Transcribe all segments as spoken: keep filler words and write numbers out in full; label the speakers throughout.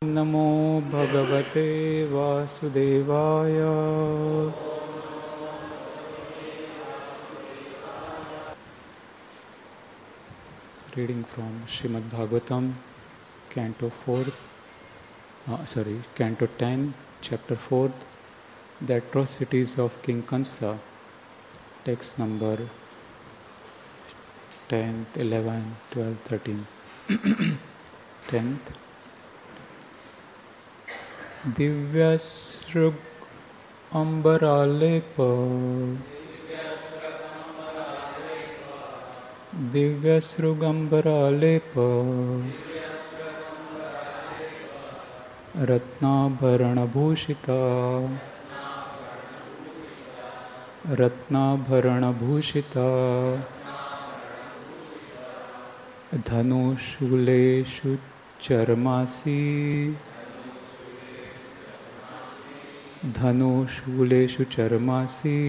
Speaker 1: नमो भगवते वासुदेवाय। Reading from Srimad Bhagavatam, Canto fourth, uh, sorry, Canto ten, Chapter fourth, The Atrocities of King Kansa, text number tenth, eleventh, twelfth, thirteenth. tenth. Divyasrug Ambaralepa Divyasrugambaralepa Ratnabharanabhushita Ratnabharanabhushita Dhanushuleshu Charmasi Dhanushuleshu Charmasi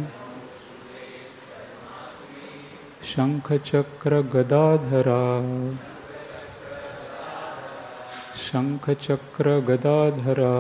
Speaker 1: Shankhachakra Gadadhara Shankhachakra Gadadhara.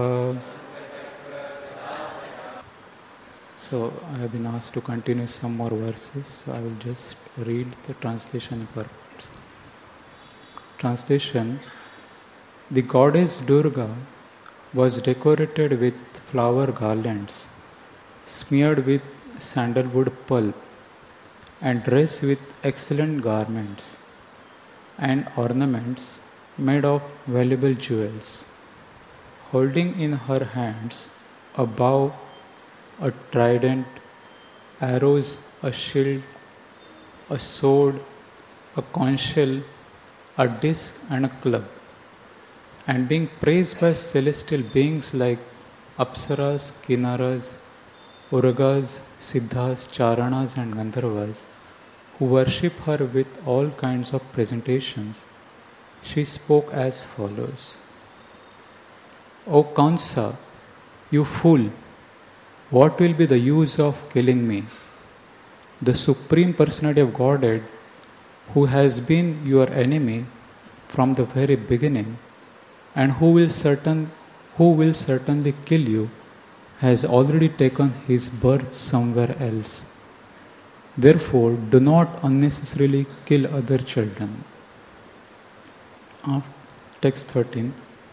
Speaker 1: So I have been asked to continue some more verses, so I will just read the translation purport. Translation: The goddess Durga was decorated with flower garlands, smeared with sandalwood pulp, and dressed with excellent garments and ornaments made of valuable jewels, holding in her hands a bow, a trident, arrows, a shield, a sword, a conch shell, a disc, and a club, and being praised by celestial beings like Apsaras, Kinnaras, Urgas, Siddhas, Charanas, and Gandharvas, who worship her with all kinds of presentations, she spoke as follows: O Kansa, you fool, what will be the use of killing me? The Supreme Personality of Godhead, who has been your enemy from the very beginning, and who will certain who will certainly kill you, has already taken his birth somewhere else. Therefore, do not unnecessarily kill other children. Text thirteen.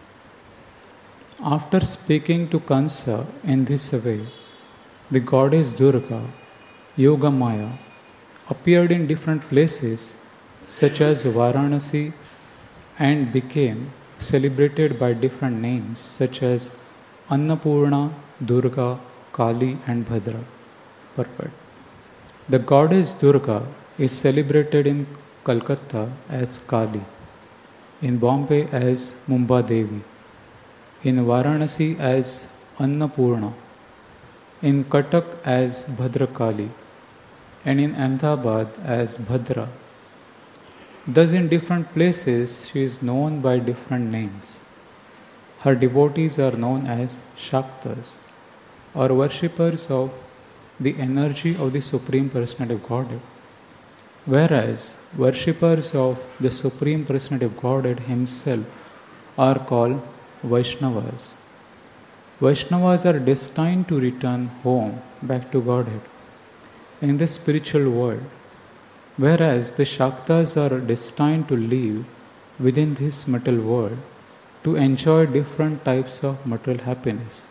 Speaker 1: After speaking to Kansa in this way, the goddess Durga, Yogamaya, appeared in different places such as Varanasi and became celebrated by different names such as Annapurna, Durga, Kali, and Bhadra. Purport: The goddess Durga is celebrated in Calcutta as Kali, in Bombay as Mumba Devi, in Varanasi as Annapurna, in Cuttack as Bhadrakali, and in Ahmedabad as Bhadra. Thus, in different places, she is known by different names. Her devotees are known as Shaktas, or worshippers of the energy of the Supreme Personality of Godhead, whereas worshippers of the Supreme Personality of Godhead Himself are called Vaishnavas. Vaishnavas are destined to return home back to Godhead in the spiritual world, whereas the Shaktas are destined to live within this material world to enjoy different types of material happiness.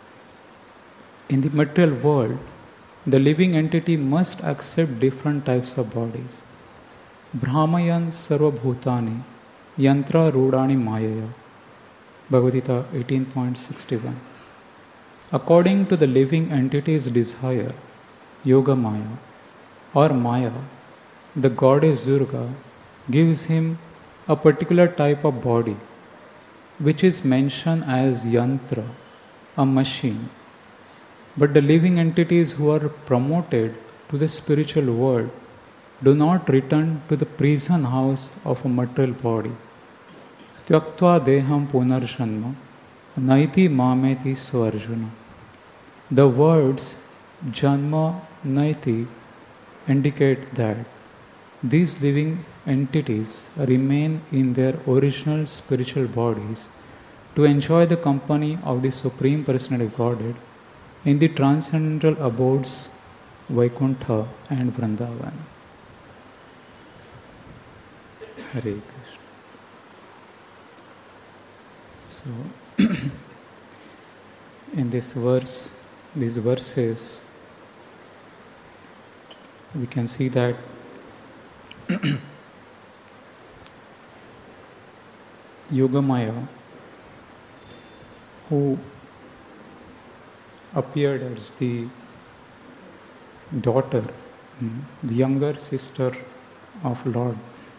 Speaker 1: In the material world, the living entity must accept different types of bodies. Brahmayan sarva bhutani yantra rudani mayaya. Bhagavad Gita eighteen point sixty-one. According to the living entity's desire, Yoga Maya or Maya, the goddess Durga gives him a particular type of body, which is mentioned as yantra, a machine. But the living entities who are promoted to the spiritual world do not return to the prison house of a material body. Tyaktva deham punarjanma naiti mameti swarjuna. The words janma naiti indicate that these living entities remain in their original spiritual bodies to enjoy the company of the Supreme Personality of Godhead in the transcendental abodes Vaikuntha and Vrindavan. Hare Krishna. So, in this verse, these verses, we can see that Yogamaya, who appeared as the daughter, the younger sister of Lord,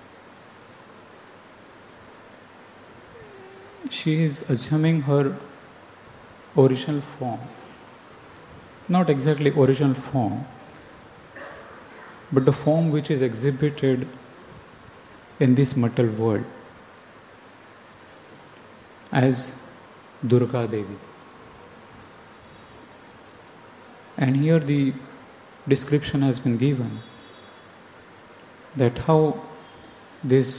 Speaker 1: she is assuming her original form. Not exactly original form, but the form which is exhibited in this material world as Durga Devi. And here the description has been given that how this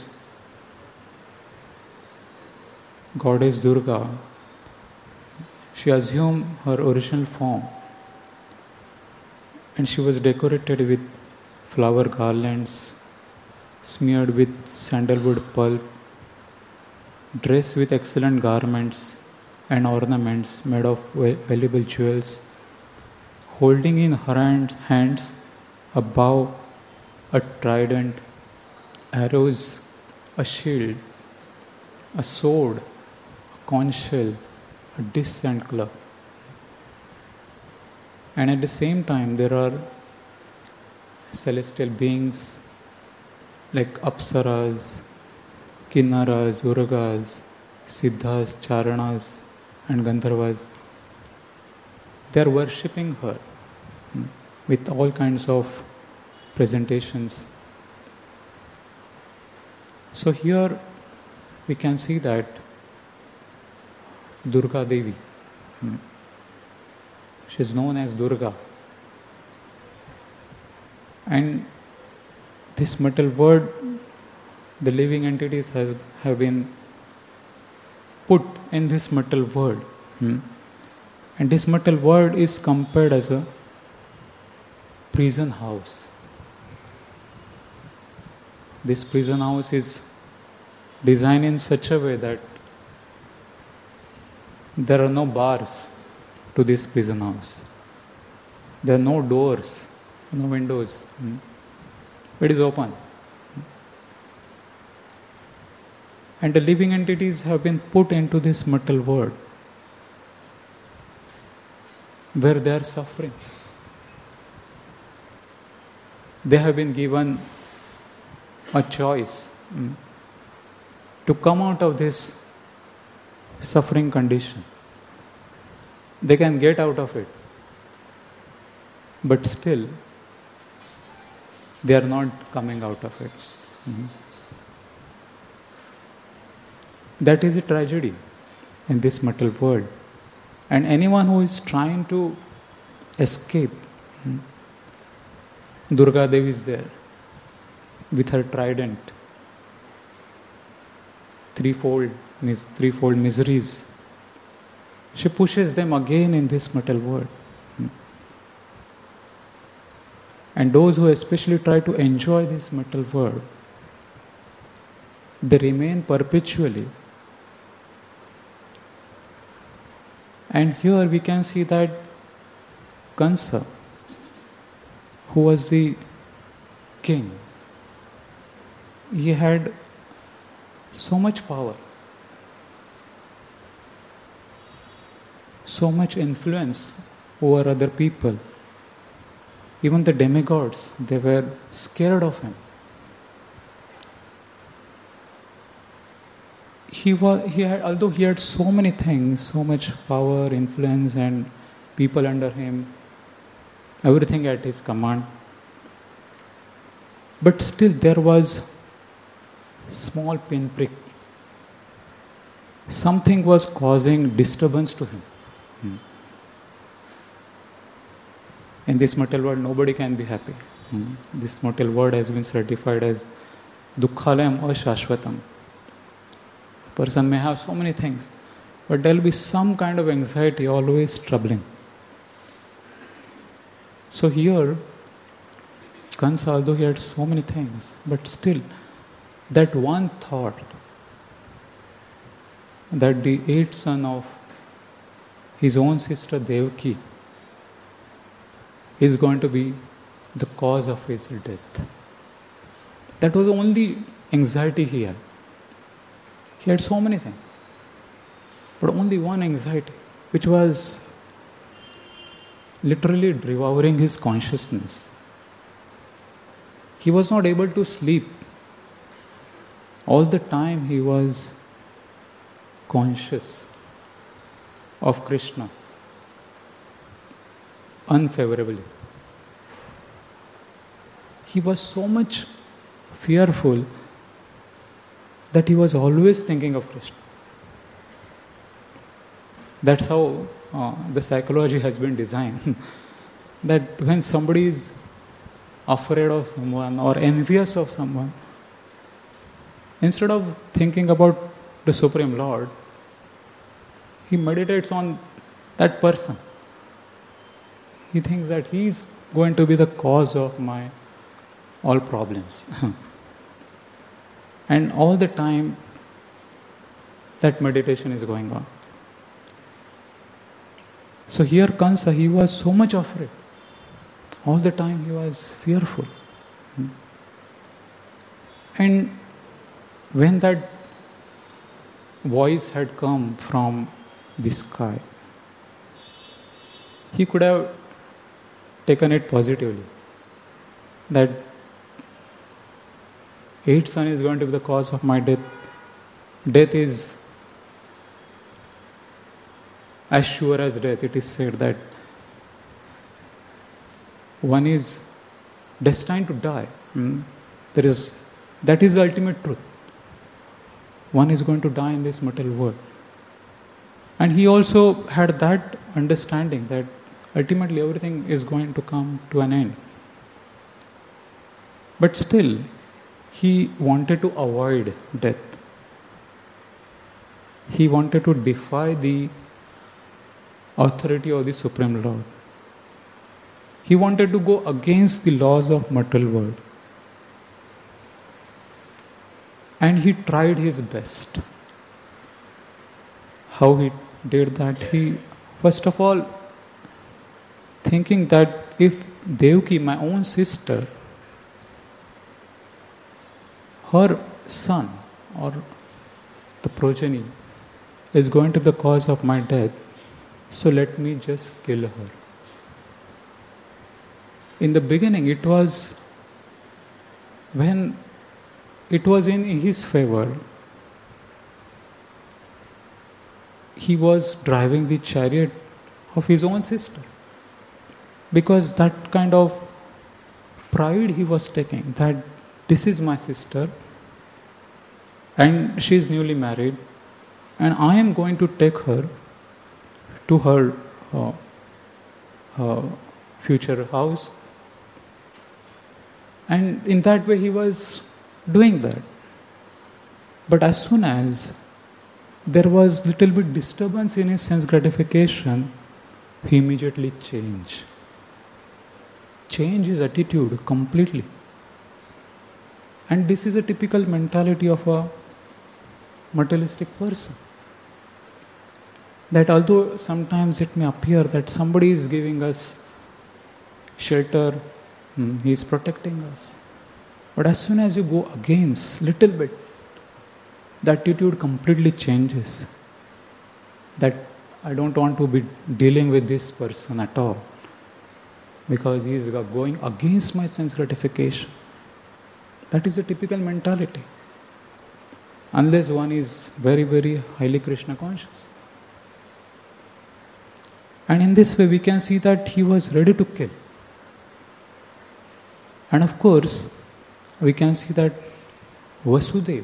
Speaker 1: goddess Durga, she assumed her original form and she was decorated with flower garlands, smeared with sandalwood pulp, dressed with excellent garments and ornaments made of valuable jewels, holding in her hand, hands a bow, a trident, arrows, a shield, a sword, a conch shell, a dish and club. And at the same time, there are celestial beings like Apsaras, Kinnaras, Urgas, Siddhas, Charanas, and Gandharvas. They are worshipping her with all kinds of presentations. So here we can see that Durga Devi, she is known as Durga. And this material world, the living entities has, have been put in this material world. Hmm? And this material world is compared as a prison house. This prison house is designed in such a way that there are no bars to this prison house. There are no doors, no windows. Hmm? It is open. And the living entities have been put into this material world where they are suffering. They have been given a choice mm, to come out of this suffering condition. They can get out of it, but still they are not coming out of it. Mm-hmm. That is a tragedy in this material world. And anyone who is trying to escape, mm, Durga Devi is there with her trident, threefold, mis- threefold miseries. She pushes them again in this material world. Mm. And those who especially try to enjoy this material world, they remain perpetually. And here we can see that Kansa, who was the king, he had so much power, so much influence over other people. Even the demigods, they were scared of him. He was, he had, although he had so many things, so much power, influence, and people under him, everything at his command, but still there was small pinprick. Something was causing disturbance to him. Hmm. In this material world, nobody can be happy. Hmm. This material world has been certified as Dukkhalayam or Shashvatam. Person may have so many things, but there will be some kind of anxiety always troubling. So here, Kansa, although he had so many things, but still, that one thought that the eighth son of his own sister Devaki is going to be the cause of his death. That was the only anxiety he had. He had so many things, but only one anxiety, which was literally devouring his consciousness. He was not able to sleep. All the time he was conscious of Krishna unfavorably. He was so much fearful that he was always thinking of Krishna. That's how uh, the psychology has been designed. That when somebody is afraid of someone or envious of someone, instead of thinking about the Supreme Lord, he meditates on that person. He thinks that he is going to be the cause of my all problems. And all the time that meditation is going on. So here Kansa, he was so much afraid. All the time he was fearful. And when that voice had come from the sky, he could have taken it positively. That eighth son is going to be the cause of my death. Death is as sure as death. It is said that one is destined to die. Mm. There is, that is the ultimate truth. One is going to die in this material world. And he also had that understanding that ultimately everything is going to come to an end. But still, he wanted to avoid death. He wanted to defy the authority of the Supreme Lord. He wanted to go against the laws of material world. And he tried his best. How he did that? He, first of all, thinking that if Devaki, my own sister, her son or the progeny is going to be the cause of my death, so let me just kill her. In the beginning, it was when it was in his favor, he was driving the chariot of his own sister. Because that kind of pride he was taking, that this is my sister and she is newly married and I am going to take her to her uh, uh, future house. And in that way he was doing that. But as soon as there was little bit disturbance in his sense gratification, he immediately changed. Change his attitude completely. And this is a typical mentality of a materialistic person. That although sometimes it may appear that somebody is giving us shelter, hmm, he is protecting us. But as soon as you go against little bit, the attitude completely changes. That I don't want to be dealing with this person at all, because he is going against my sense gratification. That is a typical mentality. Unless one is very, very highly Krishna conscious. And in this way we can see that he was ready to kill. And of course, we can see that Vasudeva,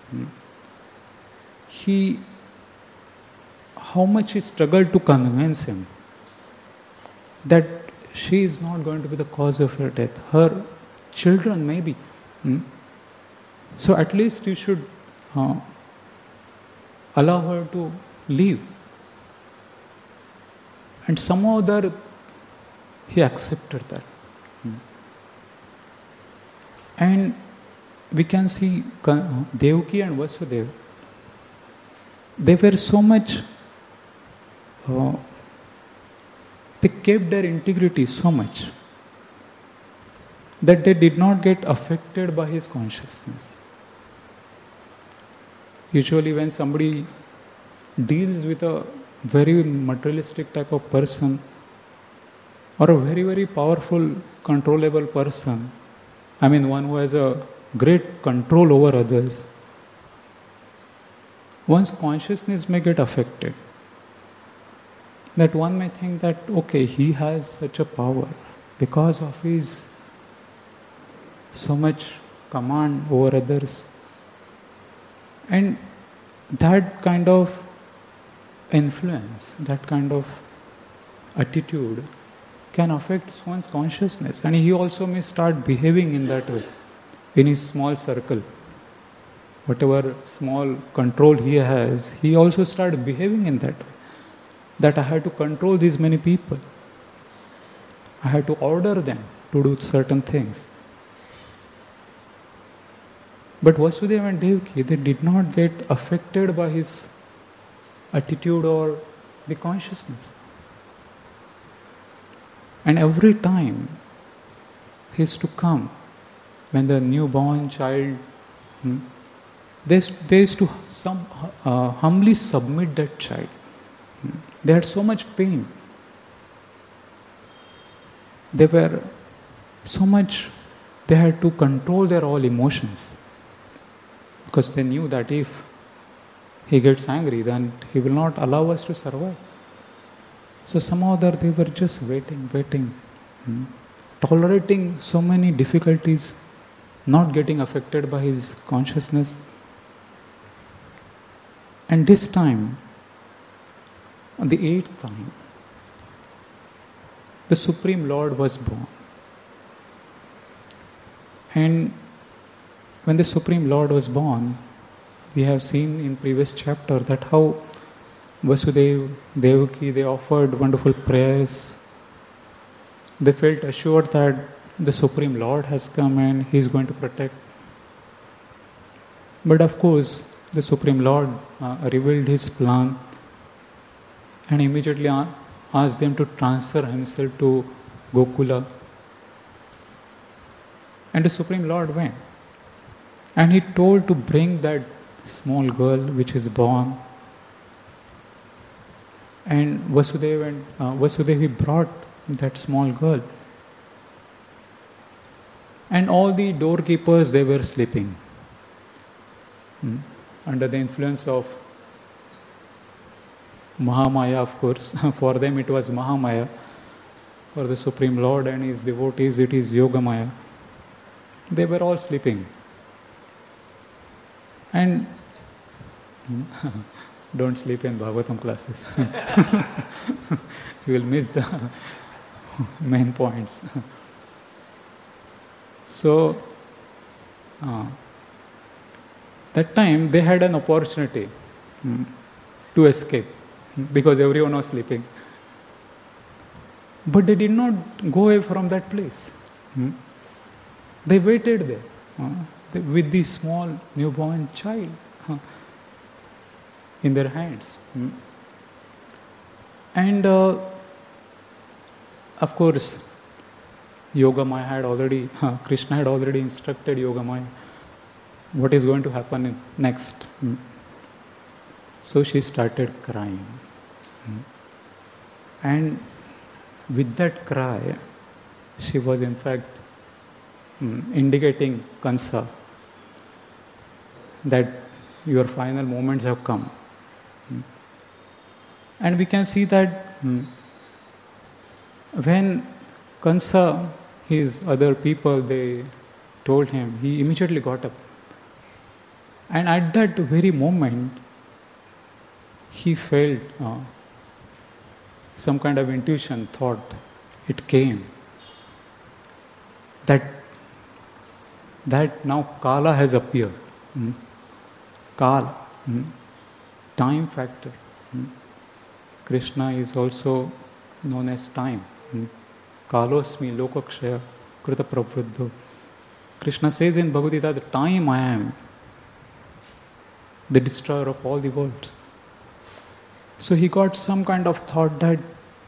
Speaker 1: he, how much he struggled to convince him that she is not going to be the cause of her death. Her children maybe. Hmm? So at least you should uh, allow her to leave. And somehow or other, he accepted that. And we can see Devaki and Vasudeva, they were so much, uh, they kept their integrity so much that they did not get affected by his consciousness. Usually when somebody deals with a very materialistic type of person or a very, very powerful, controllable person, I mean one who has a great control over others, one's consciousness may get affected. That one may think that, okay, he has such a power because of his so much command over others. And that kind of influence, that kind of attitude can affect one's consciousness. And he also may start behaving in that way, in his small circle. Whatever small control he has, he also starts behaving in that way. That I have to control these many people. I have to order them to do certain things. But Vasudeva and Devaki, they did not get affected by his attitude or the consciousness. And every time he used to come, when the newborn child, hmm, they, they used to some, uh, humbly submit that child. Hmm. They had so much pain. They were so much, they had to control their all emotions. Because they knew that if he gets angry, then he will not allow us to survive. So somehow or other they were just waiting, waiting, hmm, tolerating so many difficulties, not getting affected by his consciousness. And this time, on the eighth time, the Supreme Lord was born. And when the Supreme Lord was born, we have seen in previous chapter that how Vasudeva, Devaki, they offered wonderful prayers. They felt assured that the Supreme Lord has come and He is going to protect. But of course, the Supreme Lord uh, revealed His plan and immediately asked them to transfer Himself to Gokula. And the Supreme Lord went. And He told to bring that small girl which is born. And Vasudeva and uh, Vasudeva, he brought that small girl. And all the doorkeepers, they were sleeping. Hmm. Under the influence of Mahamaya, of course. For them it was Mahamaya. For the Supreme Lord and His devotees, it is Yogamaya. They were all sleeping. And don't sleep in Bhagavatam classes. You will miss the main points. So, uh, that time they had an opportunity mm, to escape because everyone was sleeping. But they did not go away from that place. Mm. They waited there uh, they, with the small newborn child uh, in their hands. Mm. And uh, of course, Yogamaya had already, uh, Krishna had already instructed Yogamaya what is going to happen in next. Mm. So she started crying. Mm. And with that cry, she was in fact mm, indicating Kansa that your final moments have come. Mm. And we can see that mm, when Kansa, his other people, they told him, he immediately got up. And at that very moment, he felt uh, some kind of intuition, thought, it came. That, that now Kala has appeared. Mm. Kala, mm. time factor. Hmm. Krishna is also known as time. Hmm. Kalosmi lokakshaya krita pravruddho. Krishna says in Bhagavad Gita, the time I am, the destroyer of all the worlds. So he got some kind of thought that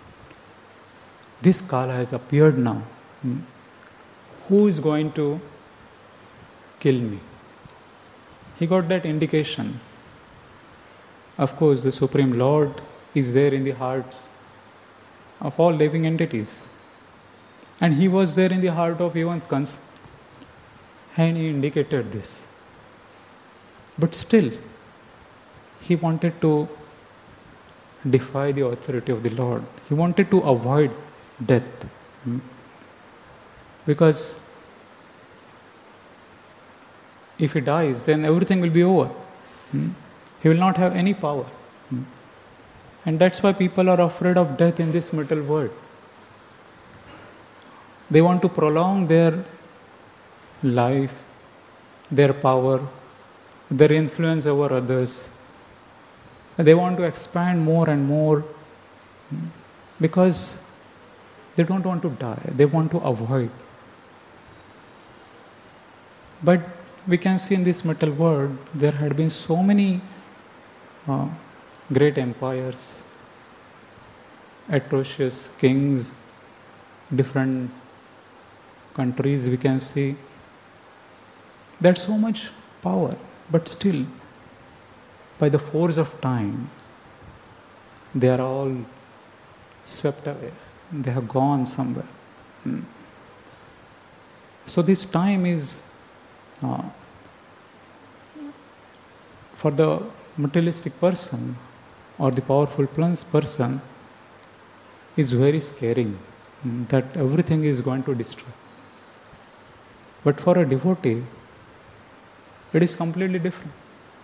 Speaker 1: this Kala has appeared now. Hmm. Who is going to kill me? He got that indication. Of course, the Supreme Lord is there in the hearts of all living entities. And he was there in the heart of even Kans. And he indicated this. But still, he wanted to defy the authority of the Lord. He wanted to avoid death. Hmm? Because if he dies, then everything will be over. Hmm? He will not have any power. Hmm? And that's why people are afraid of death in this material world. They want to prolong their life, their power, their influence over others. They want to expand more and more because they don't want to die. They want to avoid. But we can see in this material world, there had been so many uh, great empires, atrocious kings, different countries we can see. There's so much power, but still, by the force of time, they are all swept away. They have gone somewhere. Hmm. So this time is, uh, for the materialistic person or the powerful person, is very scaring, hmm, that everything is going to destroy. But for a devotee, it is completely different.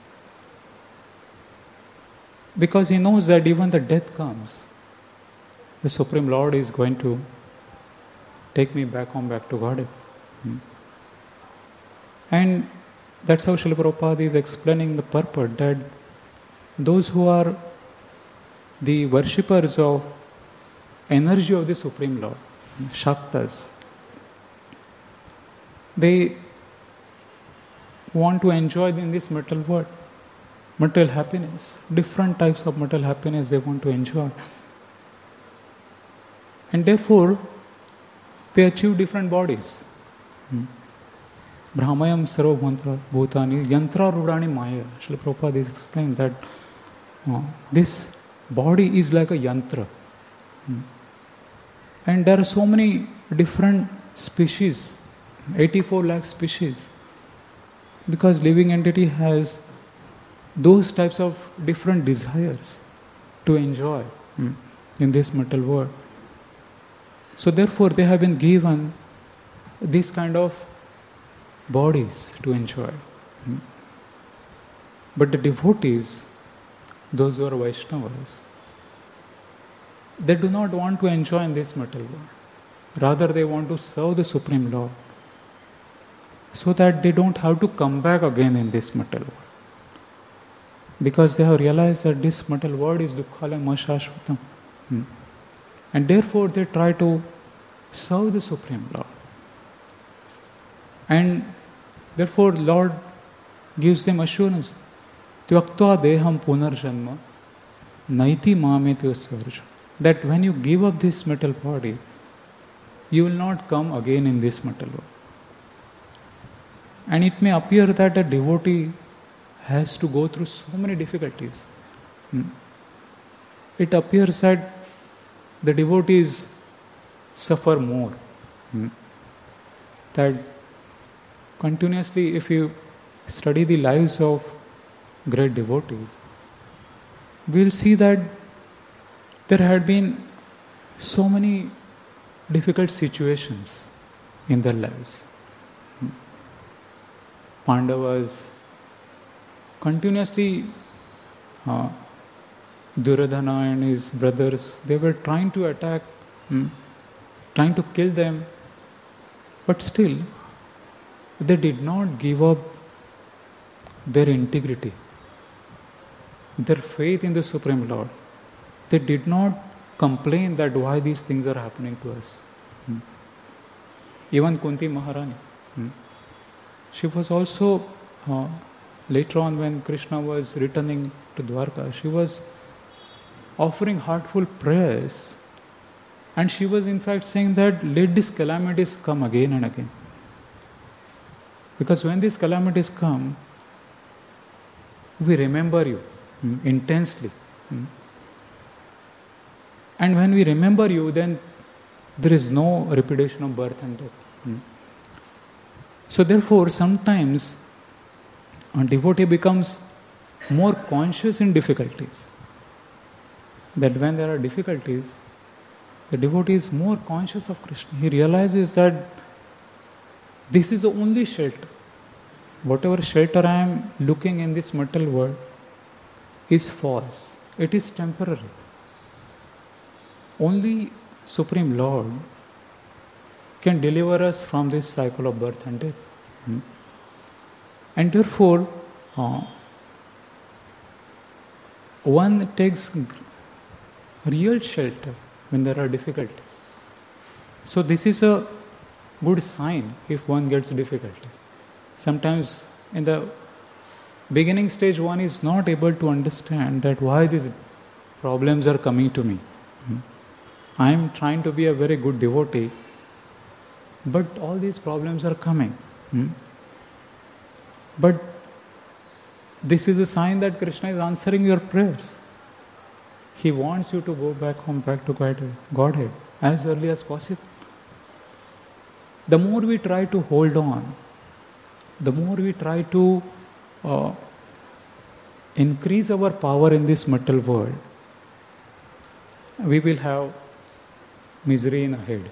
Speaker 1: Because he knows that even the death comes, the Supreme Lord is going to take me back home, back to Godhead. Hmm. And that's how Srila Prabhupada is explaining the purport, that those who are the worshippers of energy of the Supreme Lord, Shaktas, they want to enjoy in this material world, material happiness, different types of material happiness they want to enjoy. And therefore, they achieve different bodies. Hmm. Brahmayam sarva bhutani yantra rudani maya. Srila Prabhupada is explained that uh, this body is like a yantra. Hmm. And there are so many different species, eighty-four lakh species. Because living entity has those types of different desires to enjoy hmm, in this material world. So therefore they have been given this kind of bodies to enjoy. Hmm. But the devotees, those who are Vaishnavas, they do not want to enjoy in this material world. Rather they want to serve the Supreme Lord, so that they don't have to come back again in this material world. Because they have realized that this material world is dukkhalayam ashashvatam. Hmm. And therefore they try to serve the Supreme Lord. And therefore Lord gives them assurance. Tyaktva deham punarjanma naiti mameti usvarja. That when you give up this material body, you will not come again in this material world. And it may appear that a devotee has to go through so many difficulties. Hmm. It appears that the devotees suffer more. Hmm. That continuously, if you study the lives of great devotees, we will see that there had been so many difficult situations in their lives. Hmm. Pandavas continuously, uh, Duryodhana and his brothers, they were trying to attack, hmm, trying to kill them, but still they did not give up their integrity. their faith in the Supreme Lord, they did not complain that why these things are happening to us. Hmm. Even Kunti Maharani, hmm. she was also, uh, later on when Krishna was returning to Dwarka, she was offering heartful prayers, and she was in fact saying that let these calamities come again and again. Because when these calamities come, we remember you mm, intensely. Mm. And when we remember you, then there is no repetition of birth and death. Mm. So therefore, sometimes a devotee becomes more conscious in difficulties. That when there are difficulties, the devotee is more conscious of Krishna. He realizes that this is the only shelter. Whatever shelter I am looking in this material world is false. It is temporary. Only Supreme Lord can deliver us from this cycle of birth and death. Hmm? And therefore, uh, one takes real shelter when there are difficulties. So this is a good sign if one gets difficulties. Sometimes in the beginning stage one is not able to understand that why these problems are coming to me. Hmm? I am trying to be a very good devotee, but all these problems are coming. Hmm? But this is a sign that Krishna is answering your prayers. He wants you to go back home, back to Godhead as early as possible. The more we try to hold on, the more we try to uh, increase our power in this material world, we will have misery in ahead.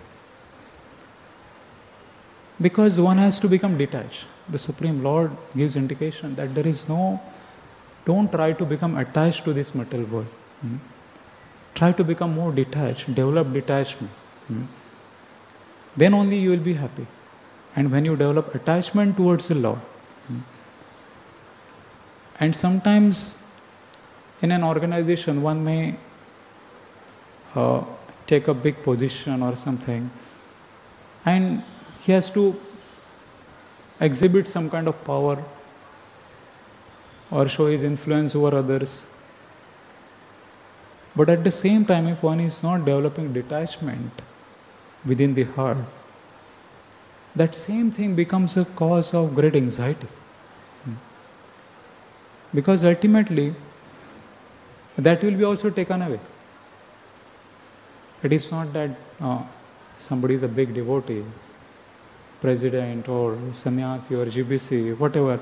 Speaker 1: Because one has to become detached. The Supreme Lord gives indication that there is no, don't try to become attached to this material world. Hmm? Try to become more detached, develop detachment. Hmm? Then only you will be happy. And when you develop attachment towards the Lord, hmm? and sometimes in an organization one may uh, take a big position or something, and he has to exhibit some kind of power or show his influence over others. But at the same time, if one is not developing detachment within the heart, that same thing becomes a cause of great anxiety. Because ultimately, that will be also taken away. It is not that uh, somebody is a big devotee, president or sannyasi or G B C, whatever.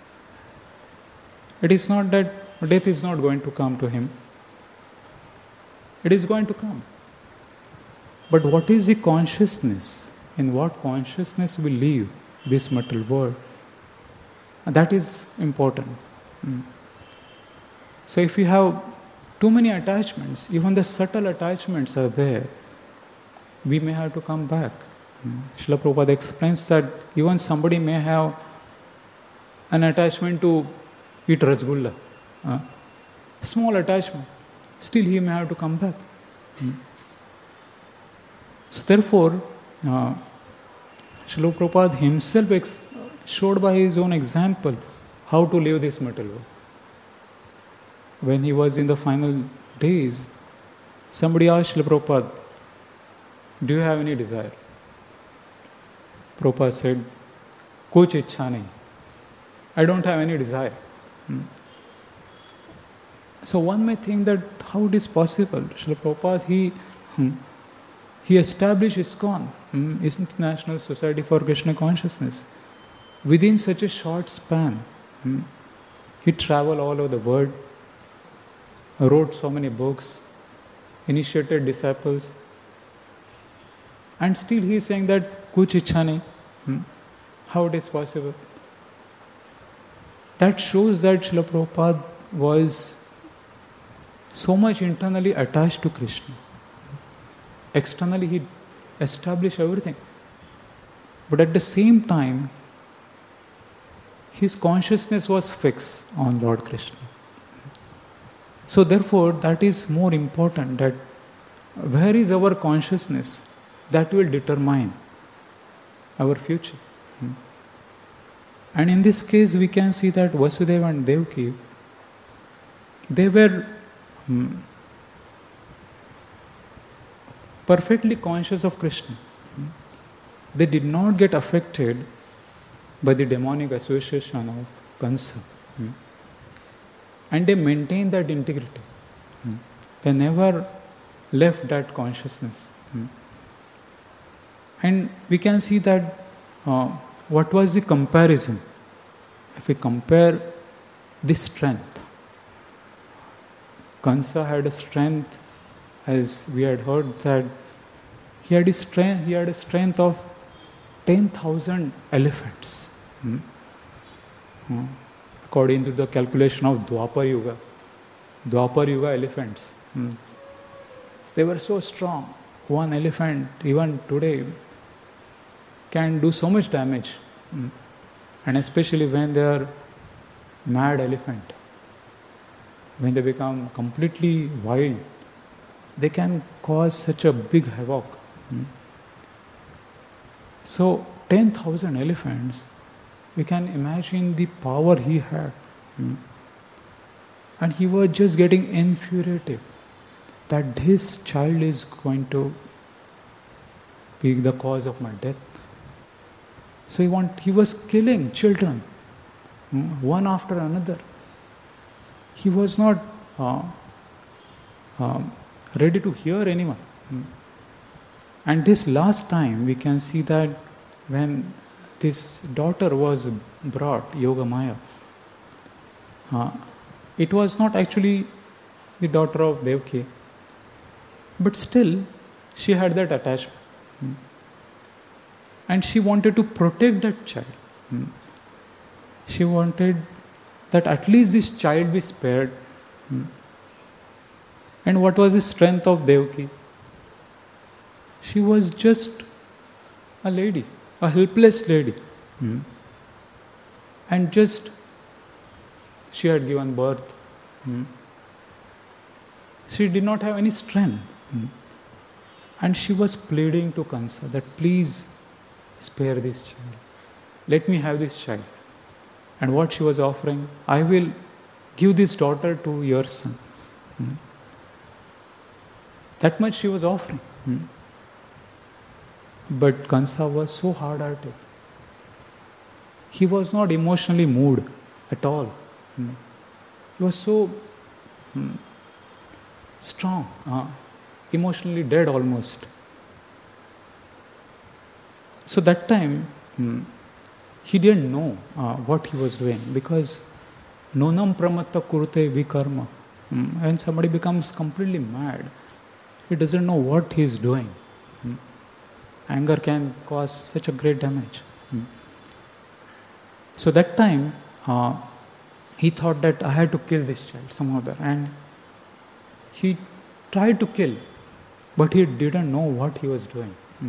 Speaker 1: It is not that death is not going to come to him. It is going to come. But what is the consciousness? In what consciousness we live this material world? That is important. Mm. So if you have too many attachments, even the subtle attachments are there, we may have to come back. Mm. Srila Prabhupada explains that even somebody may have an attachment to eat rasgulla, uh, small attachment, still he may have to come back. Mm. So therefore, uh, Srila Prabhupada himself ex- showed by his own example how to live this material world. When he was in the final days, somebody asked Srila Prabhupada, do you have any desire? Prabhupada said, Kuch ichha nahi. I don't have any desire. Hmm. So one may think that how it is possible? Srila Prabhupada, he, hmm, he established ISKCON, hmm, International Society for Krishna Consciousness, within such a short span. Hmm. He traveled all over the world, wrote so many books, initiated disciples, and still he is saying that kuch ichha nahi. Hmm. How it is possible? That shows that Srila Prabhupada was so much internally attached to Krishna. Externally he established everything. But at the same time, his consciousness was fixed on Lord Krishna. So therefore, that is more important, that where is our consciousness, that will determine our future. Hmm. And in this case, we can see that Vasudeva and Devaki, they were hmm, perfectly conscious of Krishna. Hmm. They did not get affected by the demonic association of Kansa. Hmm. And they maintained that integrity. Hmm. They never left that consciousness. Hmm. And we can see that uh, what was the comparison? If we compare the strength, Kansa had a strength, as we had heard, that he had a strength, he had a strength of ten thousand elephants. Hmm? Hmm. According to the calculation of Dwapar Yuga, Dwapar Yuga elephants. Hmm. They were so strong. One elephant, even today, can do so much damage. Hmm. And especially when they are mad elephant, when they become completely wild, they can cause such a big havoc. Hmm. So, ten thousand elephants, we can imagine the power he had. Hmm. And he was just getting infuriated that this child is going to be the cause of my death. So he, want, he was killing children, hmm, one after another. He was not uh, um, ready to hear anyone. Hmm. And this last time we can see that when this daughter was brought, Yogamaya, uh, it was not actually the daughter of Devaki, but still she had that attachment. Hmm. And she wanted to protect that child. Hmm. She wanted that at least this child be spared. Hmm. And what was the strength of Devaki? She was just a lady, a helpless lady. Hmm. And just she had given birth. Hmm. She did not have any strength. Hmm. And she was pleading to Kansa that please spare this child. Let me have this child. And what she was offering, I will give this daughter to your son. Hmm. That much she was offering. Hmm. But Kansa was so hard-hearted. He was not emotionally moved at all. Hmm. He was so hmm, strong, uh, emotionally dead almost. So that time, hmm, he didn't know uh, what he was doing, because nonam pramatta kurte vikarma. Hmm. When somebody becomes completely mad, he doesn't know what he is doing. Hmm. Anger can cause such a great damage. Hmm. So that time, uh, he thought that I had to kill this child somehow there, and he tried to kill, but he didn't know what he was doing. Hmm.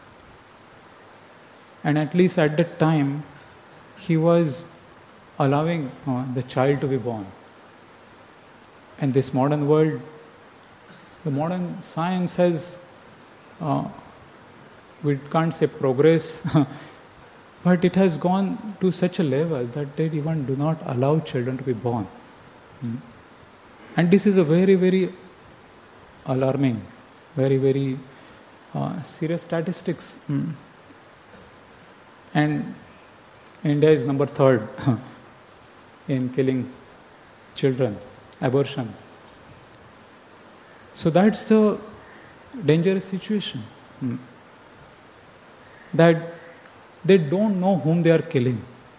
Speaker 1: And at least at that time, he was allowing uh, the child to be born. And this modern world, the modern science has, uh, we can't say progress, but it has gone to such a level that they even do not allow children to be born. Hmm. And this is a very, very alarming, very, very uh, serious statistics. Hmm. And India is number third in killing children, abortion. So that's the dangerous situation. Hmm. That they don't know whom they are killing.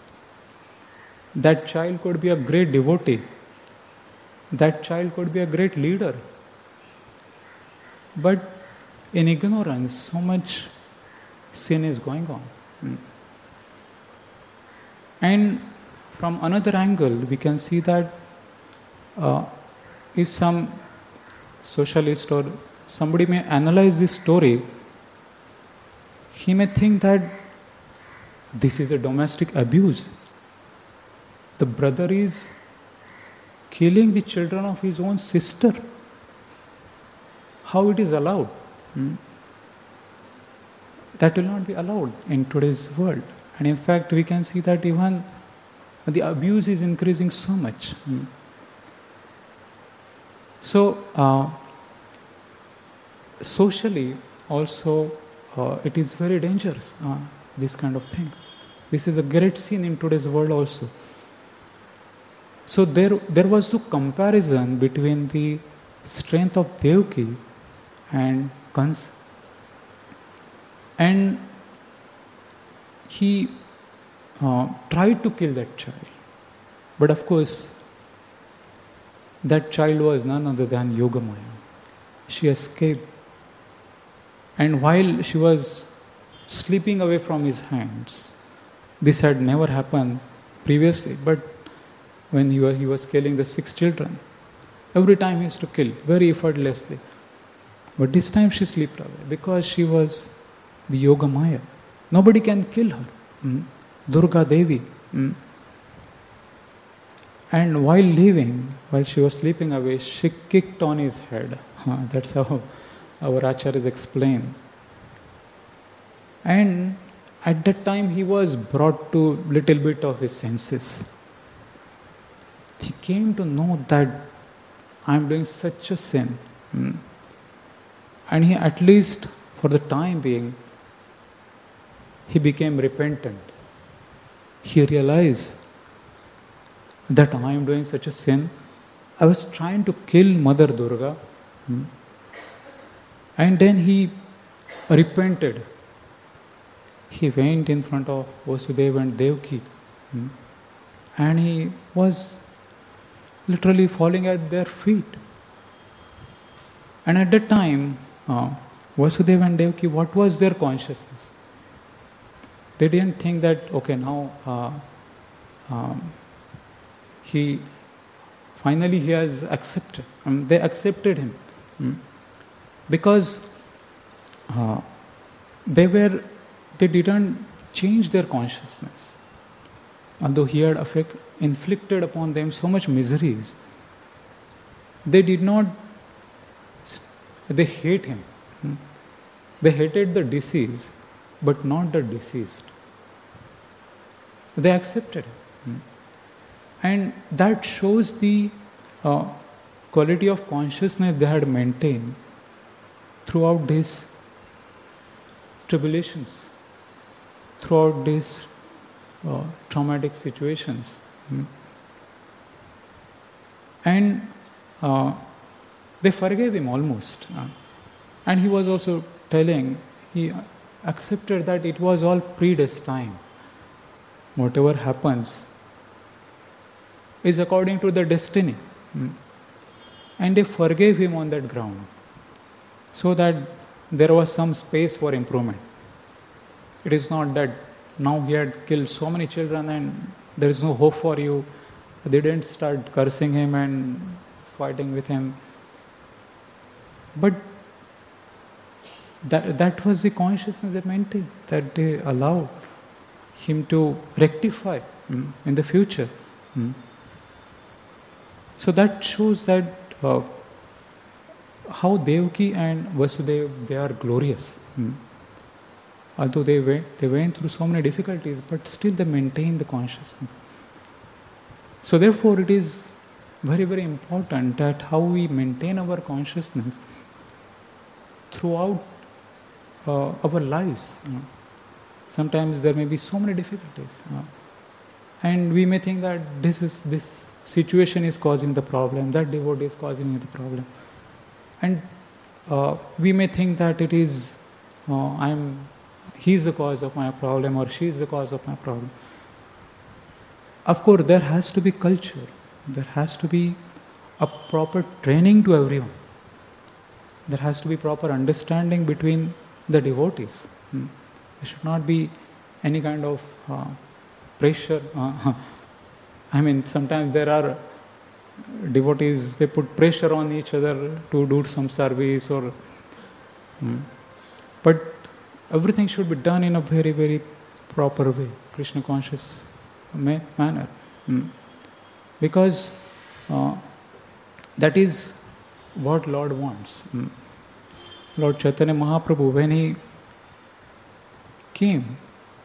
Speaker 1: That child could be a great devotee. That child could be a great leader. But in ignorance, so much sin is going on. Hmm. And from another angle, we can see that uh, if some socialist or somebody may analyze this story, he may think that this is a domestic abuse. The brother is killing the children of his own sister. How it is allowed? Hmm? That will not be allowed in today's world. And in fact, we can see that even the abuse is increasing so much. Hmm? So, uh, socially also, uh, it is very dangerous, uh, this kind of thing. This is a great sin in today's world also. So there, there was the comparison between the strength of Devaki and Kansa. And he uh, tried to kill that child. But of course, that child was none other than Yogamaya. She escaped. And while she was slipping away from his hands, this had never happened previously, but when he was, he was killing the six children, every time he used to kill very effortlessly. But this time she slipped away because she was the Yogamaya. Nobody can kill her. Mm. Durga Devi. Mm. And while leaving, while she was sleeping away, she kicked on his head. Uh, that's how our acharyas explain. And at that time he was brought to little bit of his senses. He came to know that I am doing such a sin. Hmm. And he, at least for the time being, he became repentant. He realized that I am doing such a sin. I was trying to kill Mother Durga. Hmm. And then he repented. He went in front of Vasudeva and Devaki. Hmm. And he was literally falling at their feet. And at that time, uh, Vasudeva and Devaki, what was their consciousness? They didn't think that, okay, now uh, um, he, finally he has accepted. Um, they accepted him. Hmm. Because uh, they were, they didn't change their consciousness. Although he had affect, inflicted upon them so much miseries, they did not, they hate him. Hmm. They hated the deceased, but not the deceased. They accepted him. Hmm. And that shows the uh, quality of consciousness they had maintained throughout these tribulations, throughout these uh, traumatic situations. Hmm. And uh, they forgave him almost. Uh, and he was also telling, he accepted that it was all predestined. Whatever happens is according to the destiny. Hmm. And they forgave him on that ground, so that there was some space for improvement. It is not that now he had killed so many children and there is no hope for you. They didn't start cursing him and fighting with him. But that, that was the consciousness they maintained, that they allowed him to rectify mm, in the future. Mm. So that shows that uh, how Devaki and Vasudeva, they are glorious. Hmm. Although they went, they went through so many difficulties, but still they maintained the consciousness. So therefore it is very, very important that how we maintain our consciousness throughout uh, our lives. You know. Sometimes there may be so many difficulties. You know. And we may think that this is this situation is causing the problem, that devotee is causing the problem. And uh, we may think that it is, uh, I'm, he is the cause of my problem or she is the cause of my problem. Of course, there has to be culture. There has to be a proper training to everyone. There has to be proper understanding between the devotees. Hmm. There should not be any kind of uh, pressure. Uh, I mean, sometimes there are devotees, they put pressure on each other to do some service or... Hmm. But everything should be done in a very, very proper way, Krishna conscious manner. Hmm. Because Uh, that is what Lord wants. Mm. Lord Chaitanya Mahaprabhu, when he came,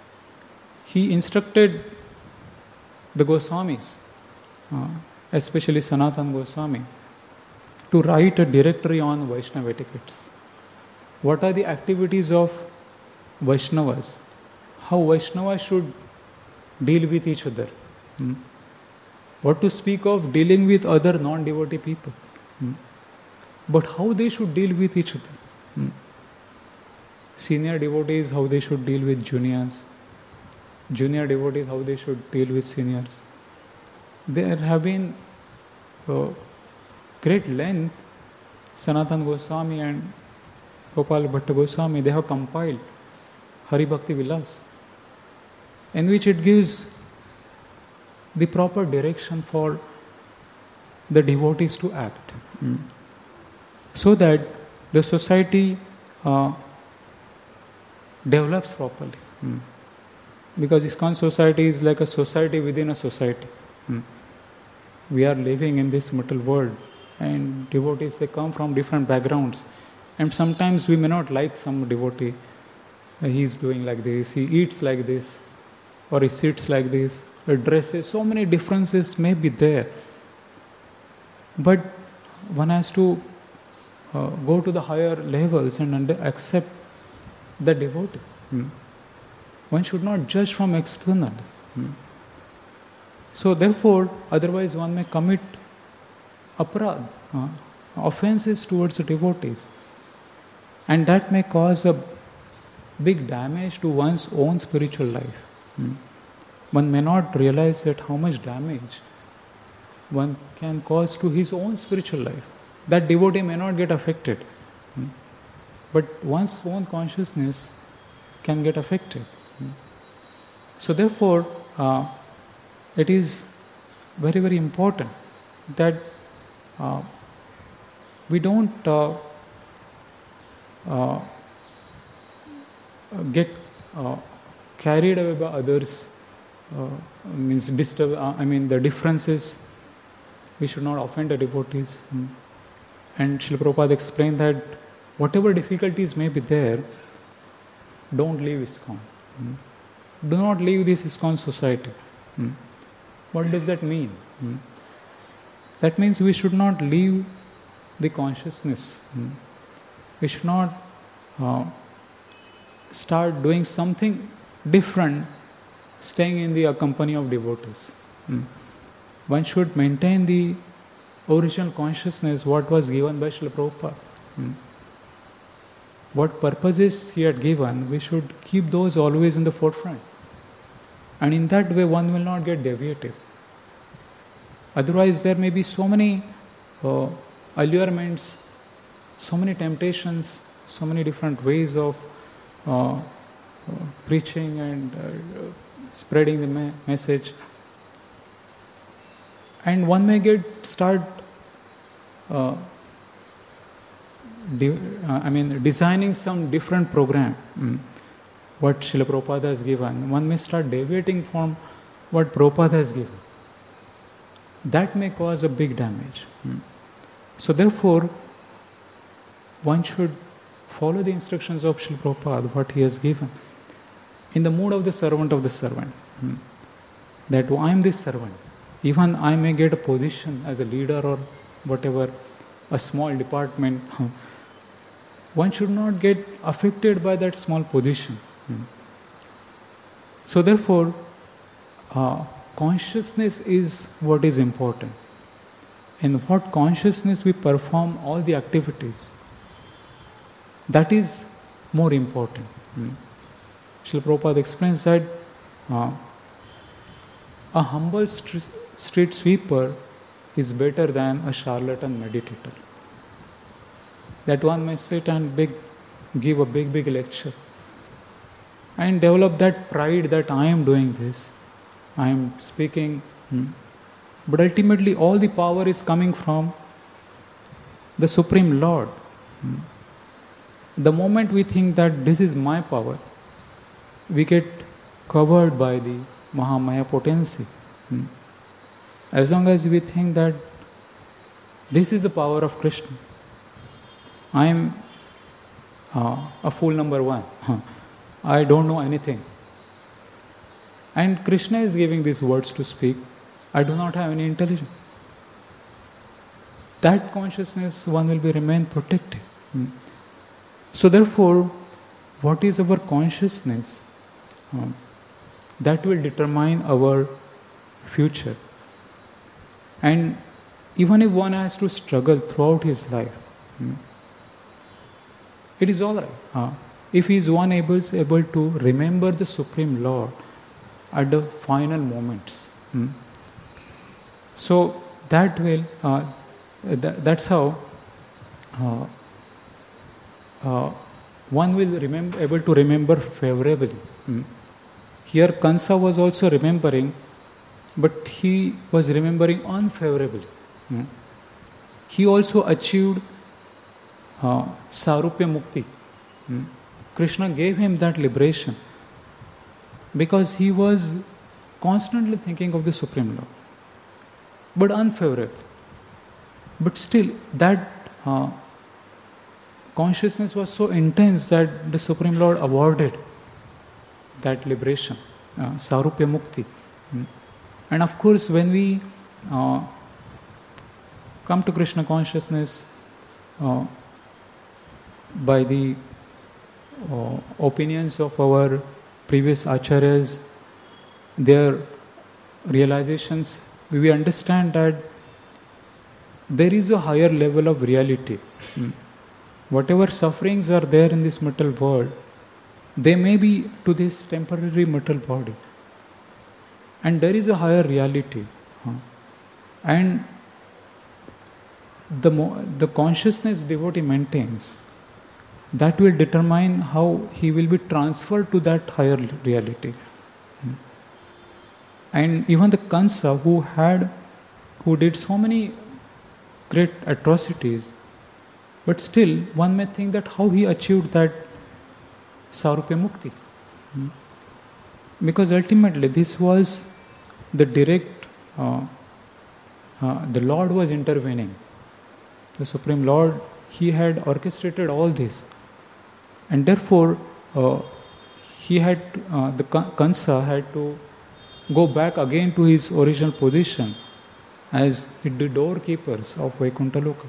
Speaker 1: he instructed the Goswamis, uh, especially Sanatana Goswami, to write a directory on Vaishnava etiquettes. What are the activities of Vaishnavas? How Vaishnavas should deal with each other. Hmm? What to speak of dealing with other non-devotee people. Hmm? But how they should deal with each other. Hmm? Senior devotees, how they should deal with juniors. Junior devotees, how they should deal with seniors. There have been uh, great length. Sanatana Goswami and Gopal Bhatta Goswami, they have compiled Hari Bhakti Vilas, in which it gives the proper direction for the devotees to act. Mm. So that the society uh, develops properly. Mm. Because ISKCON society is like a society within a society. Mm. We are living in this material world, and devotees, they come from different backgrounds, and sometimes we may not like some devotee. Uh, he is doing like this, he eats like this, or he sits like this, or dresses. So many differences may be there. But one has to uh, go to the higher levels and under, accept the devotee. Hmm. One should not judge from externals. Hmm. So therefore, otherwise one may commit aparad, uh, offenses towards the devotees. And that may cause a big damage to one's own spiritual life. Hmm. One may not realize that how much damage one can cause to his own spiritual life. That devotee may not get affected. Hmm. But one's own consciousness can get affected. Hmm. So therefore, uh, it is very, very important that uh, we don't uh, uh, get uh, carried away by others. Uh, means disturb. Uh, I mean the differences. We should not offend the devotees. Hmm. And Srila Prabhupada explained that whatever difficulties may be there, don't leave ISKCON. Hmm. Do not leave this ISKCON society. Hmm. What does that mean? Hmm. That means we should not leave the consciousness. Hmm. We should not uh, start doing something different, staying in the company of devotees. Hmm. One should maintain the original consciousness, what was given by Srila Prabhupada. Hmm. What purposes he had given, we should keep those always in the forefront. And in that way, one will not get deviated. Otherwise, there may be so many uh, allurements, so many temptations, so many different ways of uh, uh, preaching and uh, spreading the me- message. And one may get start, uh, de- uh, I mean, designing some different program. Mm. What Srila Prabhupada has given, one may start deviating from what Prabhupada has given. That may cause a big damage. Hmm. So therefore, one should follow the instructions of Srila Prabhupada, what he has given, in the mood of the servant of the servant. Hmm. That I am this servant. Even I may get a position as a leader or whatever, a small department. One should not get affected by that small position. Hmm. So therefore, uh, consciousness is what is important. In what consciousness we perform all the activities, that is more important. Hmm. Srila Prabhupada explains that uh, a humble st- street sweeper is better than a charlatan meditator. That one may sit and big, give a big, big lecture and develop that pride that I am doing this, I am speaking. Hmm. But ultimately all the power is coming from the Supreme Lord. Hmm. The moment we think that this is my power, we get covered by the Mahamaya potency. Hmm. As long as we think that This is the power of Krishna. I am uh, a fool number one. I don't know anything. And Krishna is giving these words to speak. I do not have any intelligence. That consciousness one will be remain protected. Hmm. So therefore, what is our consciousness? Uh, that will determine our future. And even if one has to struggle throughout his life, hmm, it is all right. Uh, if he is one able, able to remember the Supreme Lord at the final moments. Hmm. So that will, uh, th- that's how uh, uh, one will remember, able to remember favorably. Hmm. Here Kansa was also remembering, but he was remembering unfavorably. Hmm. He also achieved uh, Sarupya Mukti. Hmm. Krishna gave him that liberation because he was constantly thinking of the Supreme Lord, but unfavorably. But still, that uh, consciousness was so intense that the Supreme Lord awarded that liberation, uh, Sarupya Mukti. Hmm. And of course, when we uh, come to Krishna consciousness uh, by the uh, opinions of our previous acharyas, their realizations, we understand that there is a higher level of reality. Hmm. Whatever sufferings are there in this material world, they may be to this temporary material body. And there is a higher reality. Huh? And the, mo- the consciousness devotee maintains, that will determine how he will be transferred to that higher reality. Hmm. And even the Kansa, who had, who did so many great atrocities, but still one may think that how he achieved that Sarupya Mukti. Hmm. Because ultimately this was the direct, uh, uh, the Lord was intervening. The Supreme Lord, he had orchestrated all this. And therefore, uh, he had, uh, the Kansa had to go back again to his original position as the doorkeepers of Vaikuntha Loka.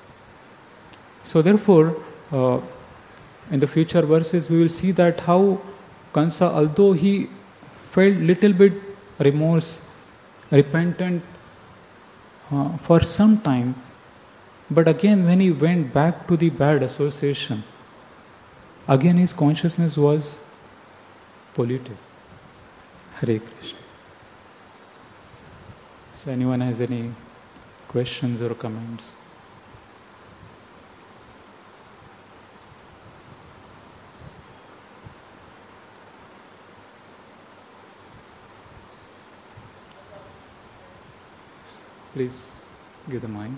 Speaker 1: So therefore, uh, in the future verses, we will see that how Kansa, although he felt little bit remorse, repentant uh, for some time, but again when he went back to the bad association, again his consciousness was polluted. Hare Krishna. So anyone has any questions or comments? Please give the mic.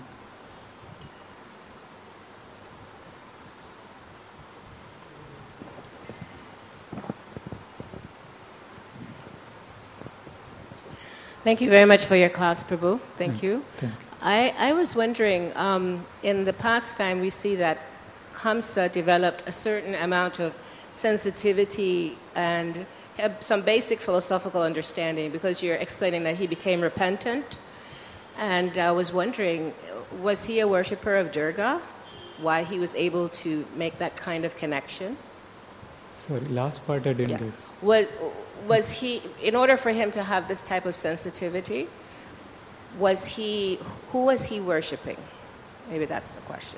Speaker 2: Thank you very much for your class, Prabhu. Thank,
Speaker 1: Thank
Speaker 2: you.
Speaker 1: you. Thank you.
Speaker 2: I, I was wondering, um, in the past time we see that Kamsa developed a certain amount of sensitivity and had some basic philosophical understanding, because you're explaining that he became repentant. And I was wondering, was he a worshipper of Durga? Why he was able to make that kind of connection?
Speaker 1: Sorry, last part I didn't
Speaker 2: Yeah.
Speaker 1: get.
Speaker 2: Was, was he, in order for him to have this type of sensitivity, was he, who was he worshipping? Maybe that's the question.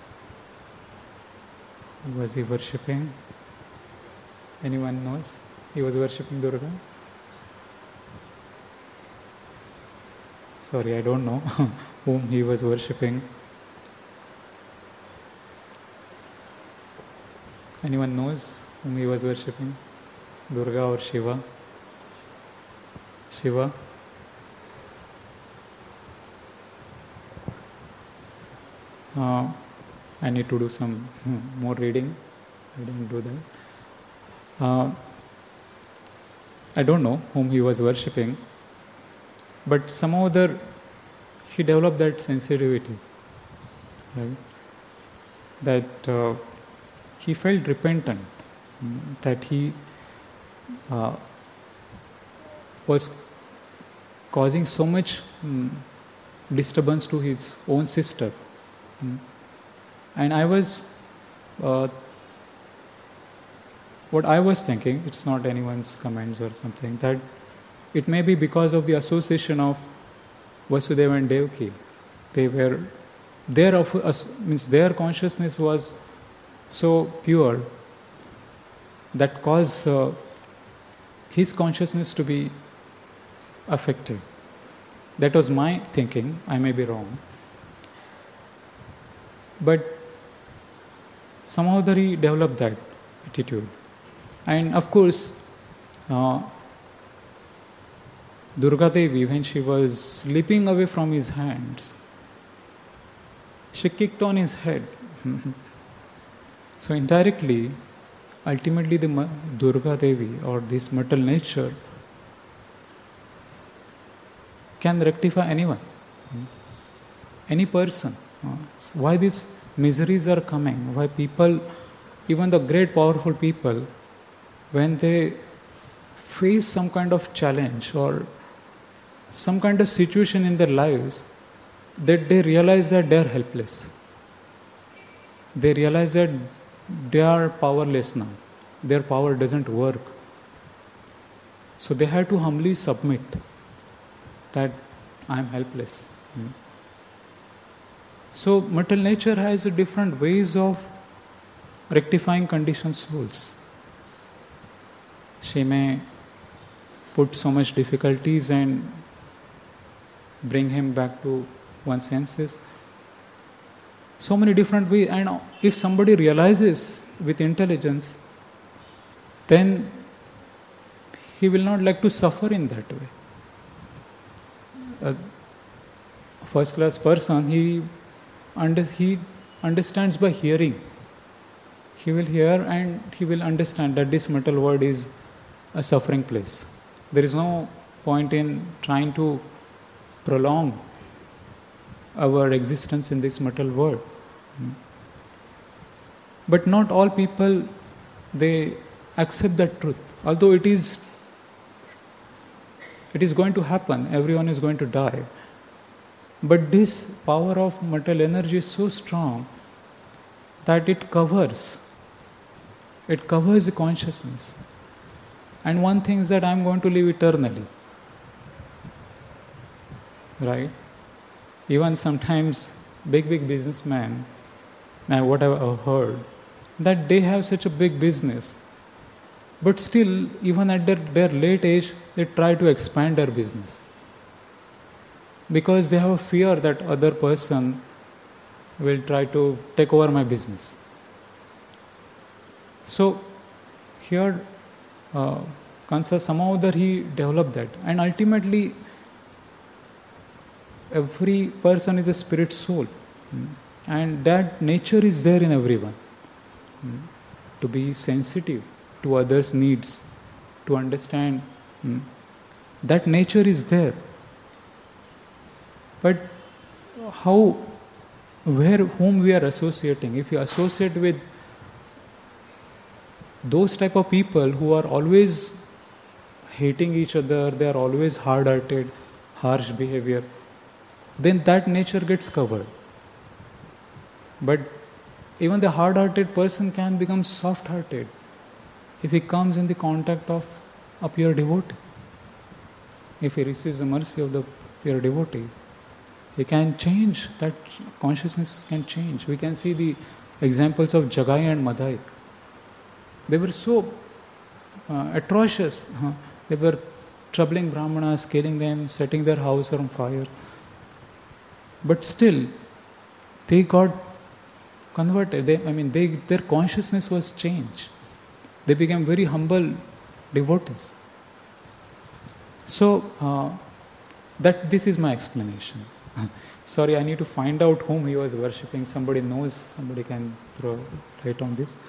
Speaker 1: Was he worshipping? Anyone knows? He was worshipping Durga? Sorry, I don't know whom he was worshipping. Anyone knows whom he was worshipping? Durga or Shiva? Shiva? Uh, I need to do some hmm, more reading. I didn't do that. Uh, I don't know whom he was worshipping, but somehow other he developed that sensitivity. right? That uh, he felt repentant, mm, that he uh, was causing so much mm, disturbance to his own sister. Mm. And I was, uh, what I was thinking, it's not anyone's comments or something, that it may be because of the association of Vasudeva and Devaki. They were, their, of, uh, means their consciousness was so pure that caused uh, his consciousness to be affected. That was my thinking, I may be wrong. But somehow he developed that attitude. And of course, uh, Durga Devi, when she was slipping away from his hands, she kicked on his head. So indirectly, ultimately the Durga Devi or this mortal nature can rectify anyone, any person. Why these miseries are coming? Why people, even the great powerful people, when they face some kind of challenge or some kind of situation in their lives, that they realize that they are helpless. They realize that they are powerless now. Their power doesn't work. So they have to humbly submit that I am helpless. Hmm. So mortal nature has different ways of rectifying conditioned souls. She may put so much difficulties and bring him back to one's senses. So many different ways. And if somebody realizes with intelligence, then he will not like to suffer in that way. A first class person, he, under, he understands by hearing. He will hear and he will understand that this mortal world is a suffering place. There is no point in trying to prolong our existence in this mortal world. But not all people, they accept that truth. Although it is it is going to happen, everyone is going to die. But this power of mortal energy is so strong that it covers, it covers the consciousness. And one thing is that I am going to live eternally. Right? Even sometimes big, big businessmen, now what I've heard, that they have such a big business, but still, even at their, their late age, they try to expand their business. Because they have a fear that other person will try to take over my business. So, here, uh, Kansa somehow that he developed that. And ultimately, every person is a spirit soul. Mm. And that nature is there in everyone. Mm. To be sensitive to others' needs, to understand. Mm. That nature is there. But how, where, whom we are associating? If you associate with those type of people who are always hating each other, they are always hard-hearted, harsh behavior, then that nature gets covered. But even the hard-hearted person can become soft-hearted if he comes in the contact of a pure devotee. If he receives the mercy of the pure devotee, he can change, that consciousness can change. We can see the examples of Jagai and Madai. They were so uh, atrocious. Huh? They were troubling Brahmanas, killing them, setting their house on fire. But still, they got converted. They, I mean, they, their consciousness was changed. They became very humble devotees. So, uh, that this is my explanation. Sorry, I need to find out whom he was worshipping. Somebody knows, somebody can throw light on this.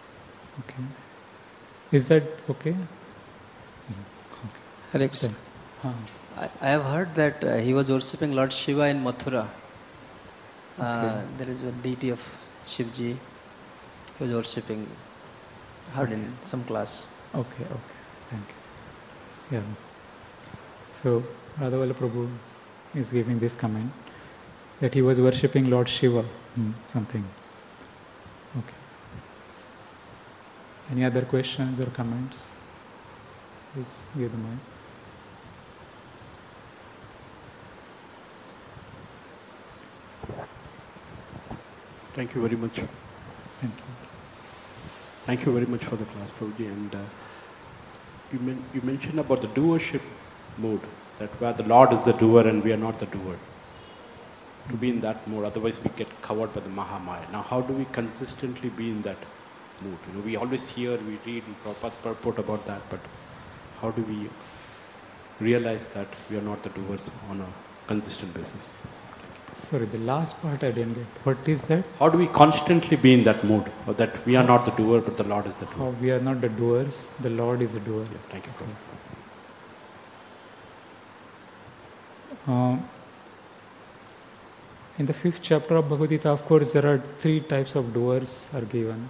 Speaker 1: Okay. Is that okay?
Speaker 3: Hare Krishna.
Speaker 1: Huh.
Speaker 3: I, I have heard that uh, he was worshipping Lord Shiva in Mathura. Uh,
Speaker 1: Okay.
Speaker 3: There is a deity of Shivji. He was worshipping. Heard in some class.
Speaker 1: Okay, okay. Thank you. Yeah. So, Radhavalla Prabhu is giving this comment that he was worshipping Lord Shiva, hmm, something. Okay. Any other questions or comments? Please give the mic.
Speaker 4: Thank you very much.
Speaker 1: Thank you.
Speaker 4: Thank you very much for the class, Prabhuji. And uh, you, men- you mentioned about the doership mode, that where the Lord is the doer and we are not the doer. To be in that mode, otherwise we get covered by the Mahamaya. Now, how do we consistently be in that mood? You know, we always hear, we read and purport, purport about that, but how do we realize that we are not the doers on a consistent basis?
Speaker 1: Sorry, the last part I didn't get. What is that?
Speaker 4: How do we constantly be in that mood, or that we are not the doer, but the Lord is the doer?
Speaker 1: How we are not the doers, the Lord is a doer.
Speaker 4: Yeah, thank you, Prabhu.
Speaker 1: Uh, in the fifth chapter of Bhagavad Gita, of course, there are three types of doers are given.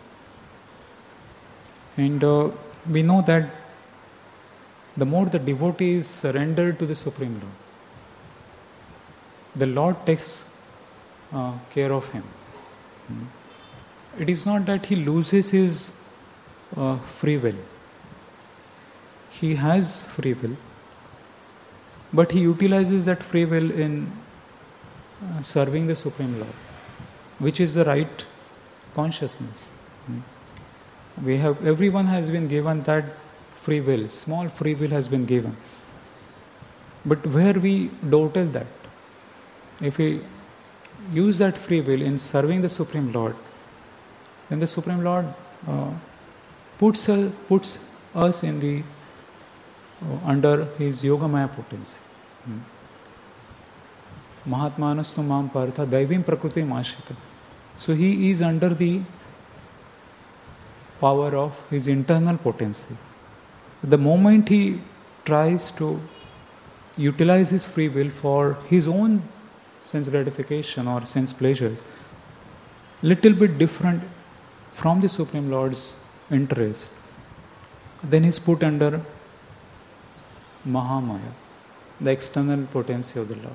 Speaker 1: And uh, we know that the more the devotee is surrendered to the Supreme Lord, the Lord takes uh, care of him. Hmm. It is not that he loses his uh, free will. He has free will, but he utilizes that free will in uh, serving the Supreme Lord, which is the right consciousness. Hmm. We have, everyone has been given that free will, small free will has been given. But where we dawdle that, if we use that free will in serving the Supreme Lord, then the Supreme Lord uh, puts, uh, puts us in the uh, under his Yogamaya potency. Hmm. Mahatmanastu mam partha daivim prakriti ashita. So he is under the power of his internal potency. The moment he tries to utilize his free will for his own sense gratification or sense pleasures, little bit different from the Supreme Lord's interest, then he is put under Mahamaya, the external potency of the Lord.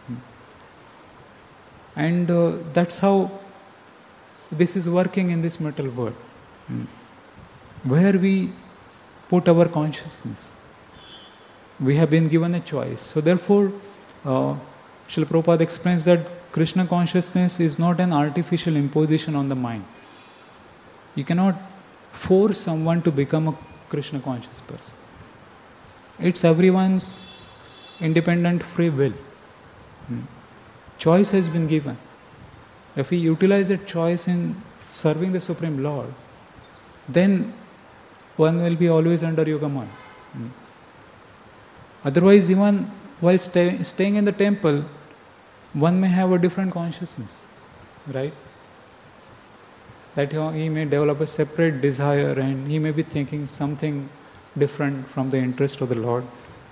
Speaker 1: And uh, that's how this is working in this material world, where we put our consciousness. We have been given a choice. So therefore, uh, Srila Prabhupada explains that Krishna consciousness is not an artificial imposition on the mind. You cannot force someone to become a Krishna conscious person. It's everyone's independent free will. Hmm. Choice has been given. If we utilize that choice in serving the Supreme Lord, then one will be always under Yogamaya. Hmm. Otherwise, even while stay, staying in the temple, one may have a different consciousness, right? That he may develop a separate desire and he may be thinking something different from the interest of the Lord.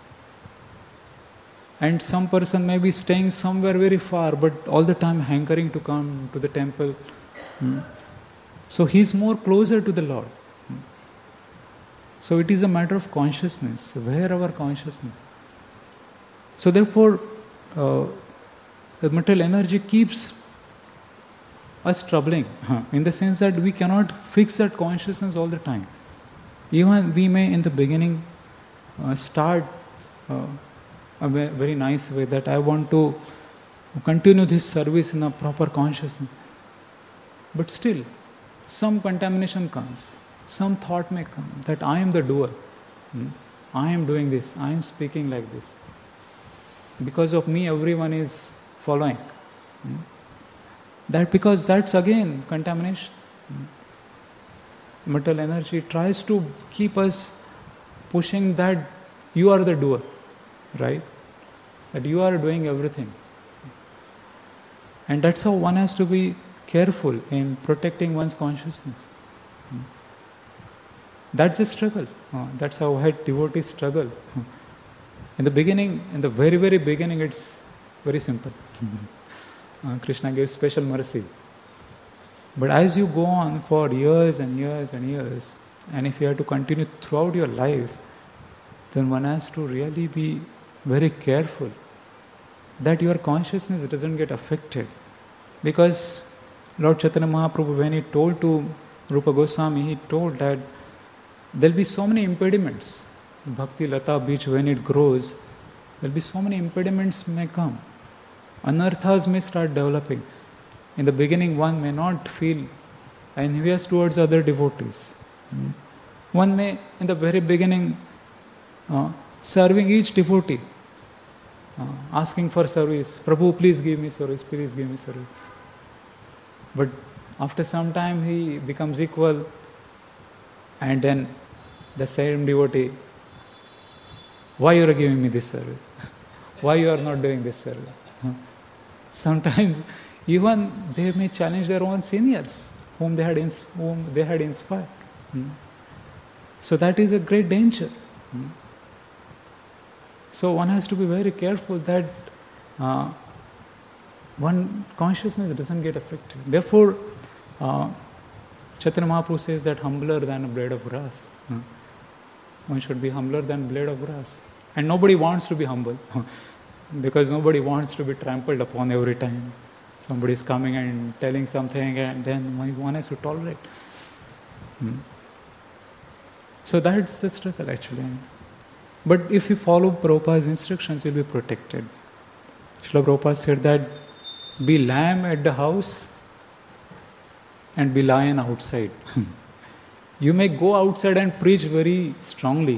Speaker 1: And some person may be staying somewhere very far, but all the time hankering to come to the temple. Hmm. So he is more closer to the Lord. Hmm. So it is a matter of consciousness. Where our consciousness? So therefore, uh, the material energy keeps us troubling, huh, in the sense that we cannot fix that consciousness all the time. Even we may in the beginning uh, start uh, a very nice way that I want to continue this service in a proper consciousness. But still, some contamination comes, some thought may come that I am the doer. Hmm? I am doing this, I am speaking like this. Because of me, everyone is following. Hmm? That because that's again contamination. Hmm? Material energy tries to keep us pushing that you are the doer, right? That you are doing everything. And that's how one has to be careful in protecting one's consciousness. Hmm? That's a struggle. Uh, that's how head devotees struggle. Hmm. In the beginning, in the very, very beginning, it's very simple. uh, Krishna gives special mercy. But as you go on for years and years and years, and if you have to continue throughout your life, then one has to really be very careful that your consciousness doesn't get affected. Because Lord Chaitanya Mahaprabhu, when he told to Rupa Goswami, he told that there will be so many impediments. Bhakti Lata Beach, when it grows, there will be so many impediments may come. Anarthas may start developing. In the beginning, one may not feel envious towards other devotees. Hmm. One may, in the very beginning, uh, serving each devotee, uh, asking for service. Prabhu, please give me service, please give me service. But after some time, he becomes equal, and then the same devotee, why you are giving me this service? Why you are not doing this service? Huh? Sometimes even they may challenge their own seniors, whom they had ins- whom they had inspired. Hmm. So that is a great danger. Hmm. So one has to be very careful that uh, one consciousness doesn't get affected. Therefore, uh, Chaitanya Mahaprabhu says that humbler than a blade of grass. Hmm. One should be humbler than blade of grass. And nobody wants to be humble because nobody wants to be trampled upon every time. Somebody is coming and telling something, and then one has to tolerate. Hmm. So that's the struggle actually. But if you follow Prabhupada's instructions, you'll be protected. Srila Prabhupada said that be lamb at the house and be lion outside. You may go outside and preach very strongly.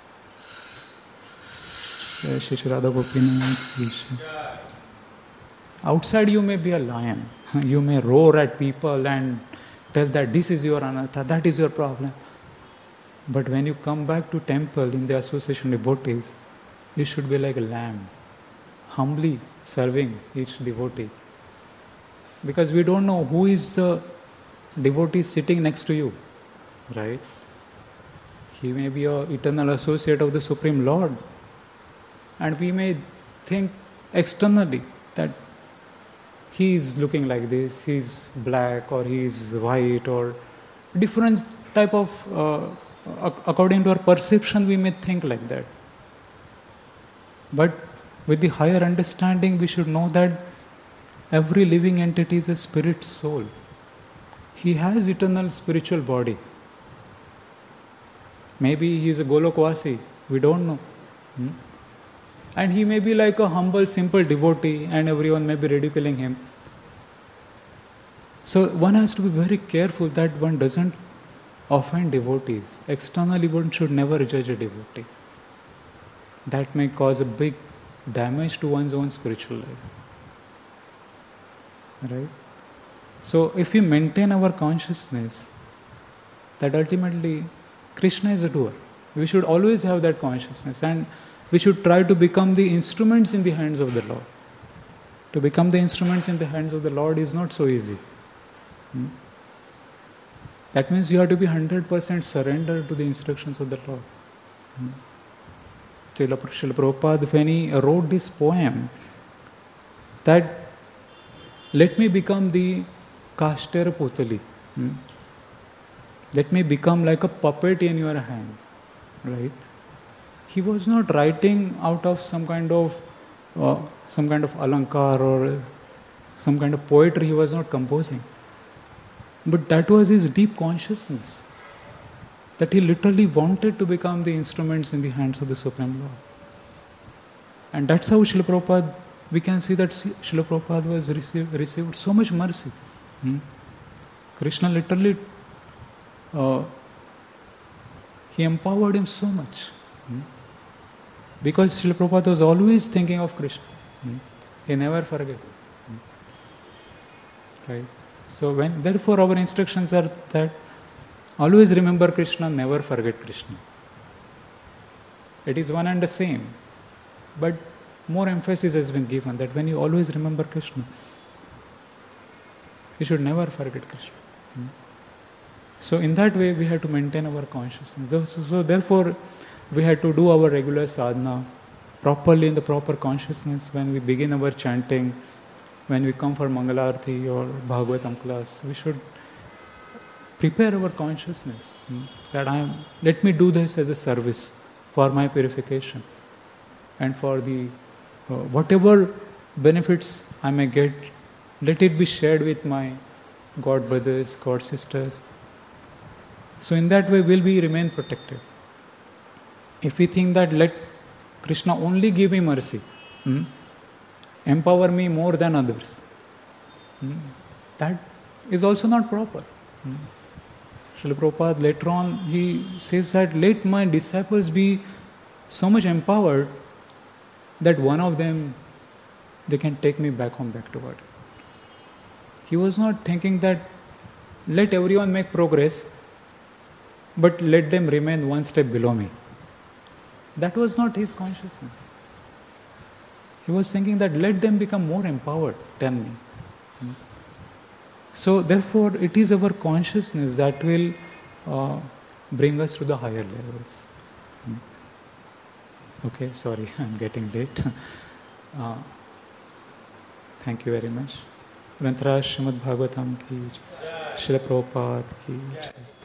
Speaker 1: Outside you may be a lion. You may roar at people and tell that this is your anartha, that is your problem. But when you come back to temple in the association of devotees, you should be like a lamb, humbly serving each devotee. Because we don't know who is the devotee sitting next to you, right? He may be an eternal associate of the Supreme Lord. And we may think externally that he is looking like this, he is black or he is white or different type of, uh, according to our perception we may think like that. But with the higher understanding we should know that every living entity is a spirit soul. He has eternal spiritual body. Maybe he is a Golokvasi, we don't know. Hmm? And he may be like a humble, simple devotee and everyone may be ridiculing him. So one has to be very careful that one doesn't offend devotees. Externally one should never judge a devotee. That may cause a big damage to one's own spiritual life. Right? So if we maintain our consciousness, that ultimately Krishna is a doer. We should always have that consciousness and we should try to become the instruments in the hands of the Lord. To become the instruments in the hands of the Lord is not so easy. Hmm? That means you have to be one hundred percent surrendered to the instructions of the Lord. Hmm? Srila Prabhupada, when he wrote this poem, that let me become the Kashtar Putali. Hmm? Let me become like a puppet in your hand. Right? He was not writing out of some kind of uh, some kind of alankar or some kind of poetry. He was not composing. But that was his deep consciousness, that he literally wanted to become the instruments in the hands of the Supreme Lord. And that's how Srila Prabhupada, we can see that Srila Prabhupada was received, received so much mercy. Hmm? Krishna literally, uh, he empowered him so much. Hmm? Because Srila Prabhupada was always thinking of Krishna. Hmm? He never forget. Hmm? Right? So when, therefore our instructions are that always remember Krishna, never forget Krishna. It is one and the same. But more emphasis has been given that when you always remember Krishna, you should never forget Krishna. Hmm? So in that way we have to maintain our consciousness. So, so therefore we have to do our regular sadhana, properly in the proper consciousness when we begin our chanting, when we come for Mangalarti or Bhagavatam class, we should prepare our consciousness hmm, that I am, let me do this as a service for my purification and for the uh, whatever benefits I may get, let it be shared with my God brothers, God sisters. So in that way will we remain protected. If we think that let Krishna only give me mercy, hmm, empower me more than others, hmm, that is also not proper. Hmm. Srila Prabhupada later on he says that let my disciples be so much empowered that one of them they can take me back home, back to God. He was not thinking that let everyone make progress, but let them remain one step below me. That was not his consciousness. He was thinking that let them become more empowered than me. So therefore it is our consciousness that will uh, bring us to the higher levels. Okay, sorry, I'm getting late. Uh, thank you very much. Granthraj Srimad Bhagavatam ki jai. Srila Prabhupada ki jai.